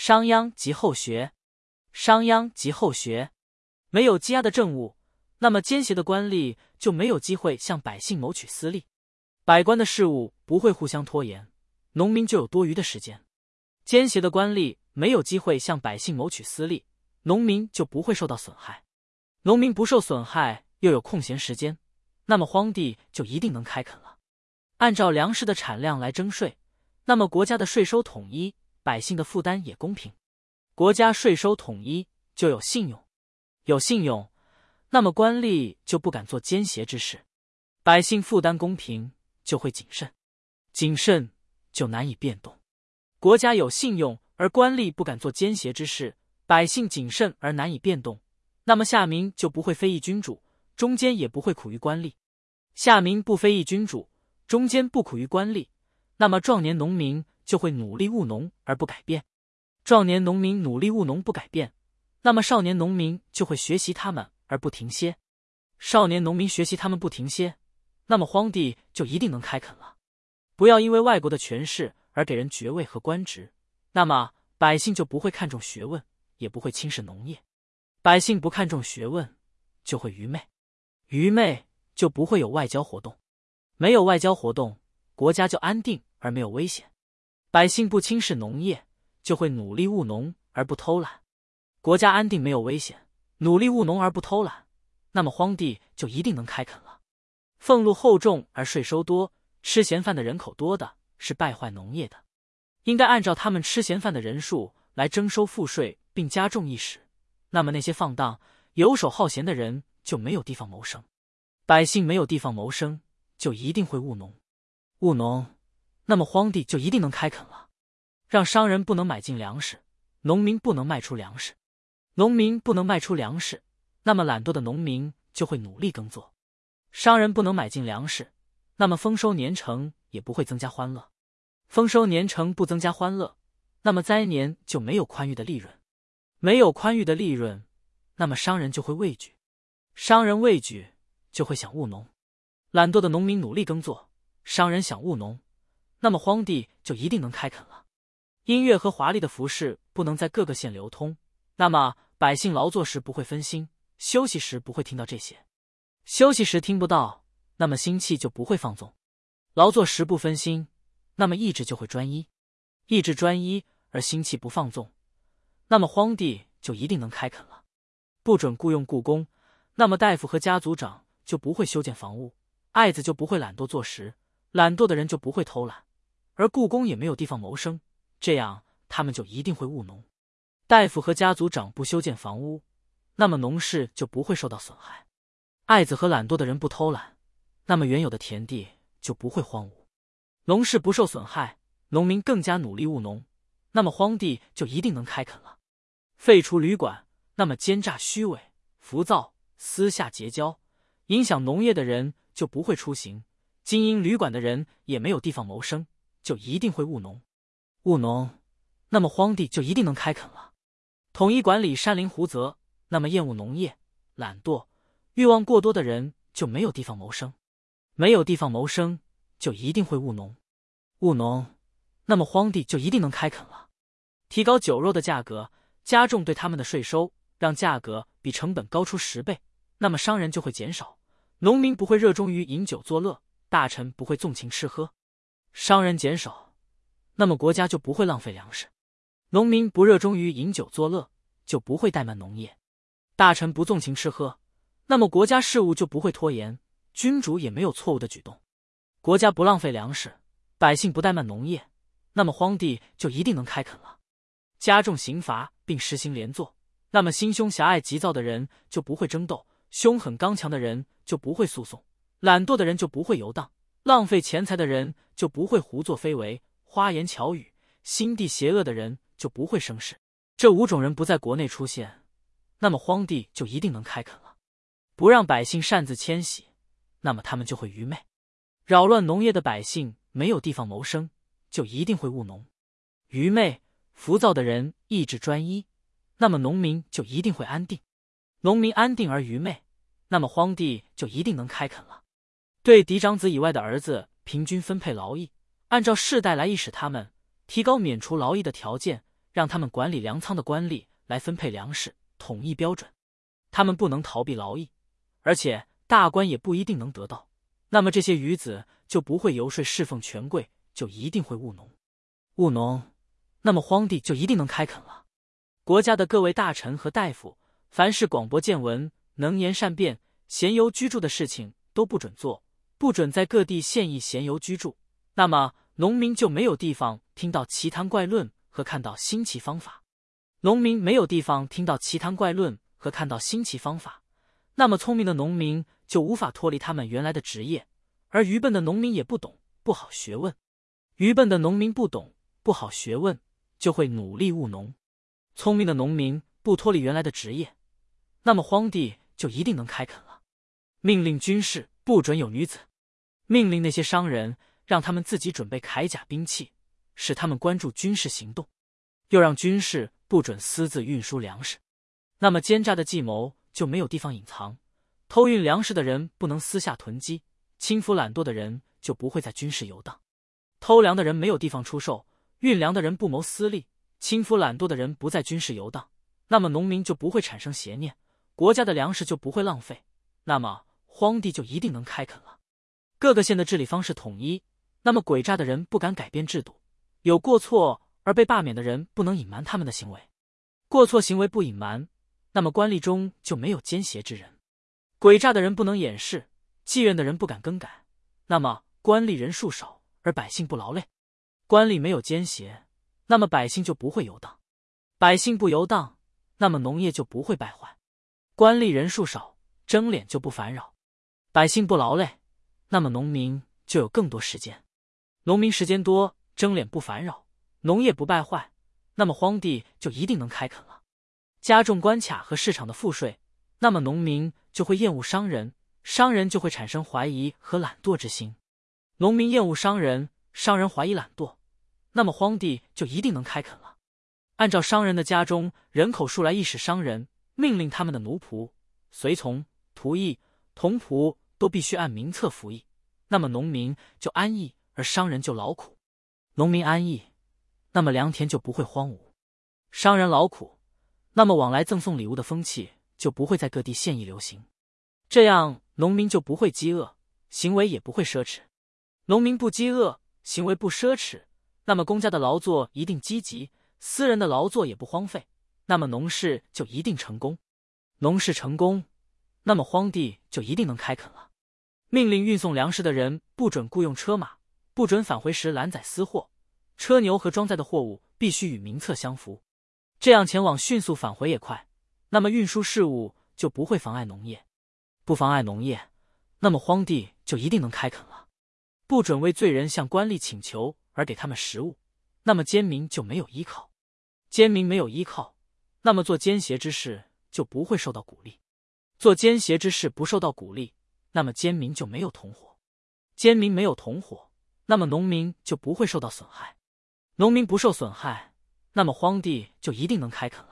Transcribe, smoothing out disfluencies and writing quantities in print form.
商鞅及后学。商鞅及后学，没有积压的政务，那么奸邪的官吏就没有机会向百姓谋取私利，百官的事务不会互相拖延，农民就有多余的时间。奸邪的官吏没有机会向百姓谋取私利，农民就不会受到损害。农民不受损害，又有空闲时间，那么荒地就一定能开垦了。按照粮食的产量来征税，那么国家的税收统一，百姓的负担也公平。国家税收统一，就有信用，有信用，那么官吏就不敢做奸邪之事。百姓负担公平，就会谨慎，谨慎就难以变动。国家有信用，而官吏不敢做奸邪之事，百姓谨慎而难以变动，那么下民就不会非议君主，中间也不会苦于官吏。下民不非议君主，中间不苦于官吏，那么壮年农民就会努力务农而不改变。壮年农民努力务农不改变，那么少年农民就会学习他们而不停歇。少年农民学习他们不停歇，那么荒地就一定能开垦了。不要因为外国的权势而给人爵位和官职，那么百姓就不会看重学问，也不会轻视农业。百姓不看重学问，就会愚昧，愚昧就不会有外交活动，没有外交活动，国家就安定而没有危险。百姓不轻视农业，就会努力务农而不偷懒，国家安定没有危险，努力务农而不偷懒，那么荒地就一定能开垦了。俸禄厚重而税收多，吃闲饭的人口多的是败坏农业的，应该按照他们吃闲饭的人数来征收赋税并加重役使，那么那些放荡游手好闲的人就没有地方谋生。百姓没有地方谋生，就一定会务农，务农，那么荒地就一定能开垦了。让商人不能买进粮食，农民不能卖出粮食，农民不能卖出粮食，那么懒惰的农民就会努力耕作。商人不能买进粮食，那么丰收年成也不会增加欢乐，丰收年成不增加欢乐，那么灾年就没有宽裕的利润，没有宽裕的利润，那么商人就会畏惧，商人畏惧就会想务农。懒惰的农民努力耕作，商人想务农，那么荒地就一定能开垦了。音乐和华丽的服饰不能在各个县流通，那么百姓劳作时不会分心，休息时不会听到这些。休息时听不到，那么心气就不会放纵。劳作时不分心，那么意志就会专一，意志专一而心气不放纵，那么荒地就一定能开垦了。不准雇用雇工，那么大夫和家族长就不会修建房屋，爱子就不会懒惰做食，懒惰的人就不会偷懒，而雇工也没有地方谋生，这样他们就一定会务农。大夫和家族长不修建房屋，那么农事就不会受到损害。爱子和懒惰的人不偷懒，那么原有的田地就不会荒芜。农事不受损害，农民更加努力务农，那么荒地就一定能开垦了。废除旅馆，那么奸诈虚伪、浮躁、私下结交，影响农业的人就不会出行，经营旅馆的人也没有地方谋生，就一定会务农。务农，那么荒地就一定能开垦了。统一管理山林湖泽，那么厌恶农业、懒惰、欲望过多的人就没有地方谋生，没有地方谋生，就一定会务农。务农，那么荒地就一定能开垦了。提高酒肉的价格，加重对他们的税收，让价格比成本高出10倍，那么商人就会减少，农民不会热衷于饮酒作乐，大臣不会纵情吃喝。商人减少，那么国家就不会浪费粮食，农民不热衷于饮酒作乐，就不会怠慢农业，大臣不纵情吃喝，那么国家事务就不会拖延，君主也没有错误的举动。国家不浪费粮食，百姓不怠慢农业，那么荒地就一定能开垦了。加重刑罚并实行连坐，那么心胸狭隘急躁的人就不会争斗，凶狠刚强的人就不会诉讼，懒惰的人就不会游荡，浪费钱财的人就不会胡作非为、花言巧语，心地邪恶的人就不会生事。这5种人不在国内出现，那么荒地就一定能开垦了。不让百姓擅自迁徙，那么他们就会愚昧。扰乱农业的百姓没有地方谋生，就一定会务农。愚昧、浮躁的人意志专一，那么农民就一定会安定。农民安定而愚昧，那么荒地就一定能开垦了。对嫡长子以外的儿子平均分配劳役，按照世代来役使他们，提高免除劳役的条件， 让他们管理粮仓的官吏来分配粮食，统一标准。他们不能逃避劳役，而且大官也不一定能得到。那么这些余子就不会游说侍奉权贵，就一定会务农。务农，那么荒地就一定能开垦了。国家的各位大臣和大夫，凡是广博见闻、能言善辩、闲游居住的事情都不准做，不准在各地现役闲游居住。那么农民就没有地方听到奇谈怪论和看到新奇方法。农民没有地方听到奇谈怪论和看到新奇方法，那么聪明的农民就无法脱离他们原来的职业，而愚笨的农民也不懂，不好学问。愚笨的农民不懂，不好学问，就会努力务农。聪明的农民不脱离原来的职业，那么荒地就一定能开垦了。命令军士不准有女子，命令那些商人让他们自己准备铠甲兵器，使他们关注军事行动，又让军士不准私自运输粮食。那么奸诈的计谋就没有地方隐藏，偷运粮食的人不能私下囤积，轻浮懒惰的人就不会在军事游荡。偷粮的人没有地方出售，运粮的人不谋私利，轻浮懒惰的人不在军事游荡，那么农民就不会产生邪念，国家的粮食就不会浪费，那么荒地就一定能开垦了。各个县的治理方式统一，那么诡诈的人不敢改变制度，有过错而被罢免的人不能隐瞒他们的行为，过错行为不隐瞒，那么官吏中就没有奸邪之人。诡诈的人不能掩饰，继任的人不敢更改，那么官吏人数少而百姓不劳累。官吏没有奸邪，那么百姓就不会游荡，百姓不游荡，那么农业就不会败坏。官吏人数少，争敛就不烦扰，百姓不劳累，那么农民就有更多时间。农民时间多，争敛不烦扰，农业不败坏，那么荒地就一定能开垦了。加重关卡和市场的赋税，那么农民就会厌恶商人，商人就会产生怀疑和懒惰之心。农民厌恶商人，商人怀疑懒惰，那么荒地就一定能开垦了。按照商人的家中人口数来意使商人，命令他们的奴仆、随从、仆役、童仆都必须按名册服役，那么农民就安逸，而商人就劳苦。农民安逸，那么良田就不会荒芜；商人劳苦，那么往来赠送礼物的风气就不会在各地现役流行。这样农民就不会饥饿，行为也不会奢侈。农民不饥饿，行为不奢侈，那么公家的劳作一定积极，私人的劳作也不荒废，那么农事就一定成功。农事成功，那么荒地就一定能开垦了。命令运送粮食的人不准雇用车马，不准返回时拦载私货，车牛和装载的货物必须与名册相符，这样前往迅速，返回也快，那么运输事务就不会妨碍农业。不妨碍农业，那么荒地就一定能开垦了。不准为罪人向官吏请求而给他们食物，那么奸民就没有依靠。奸民没有依靠，那么做奸邪之事就不会受到鼓励。做奸邪之事不受到鼓励，那么奸民就没有同伙。奸民没有同伙，那么农民就不会受到损害。农民不受损害，那么荒地就一定能开垦了。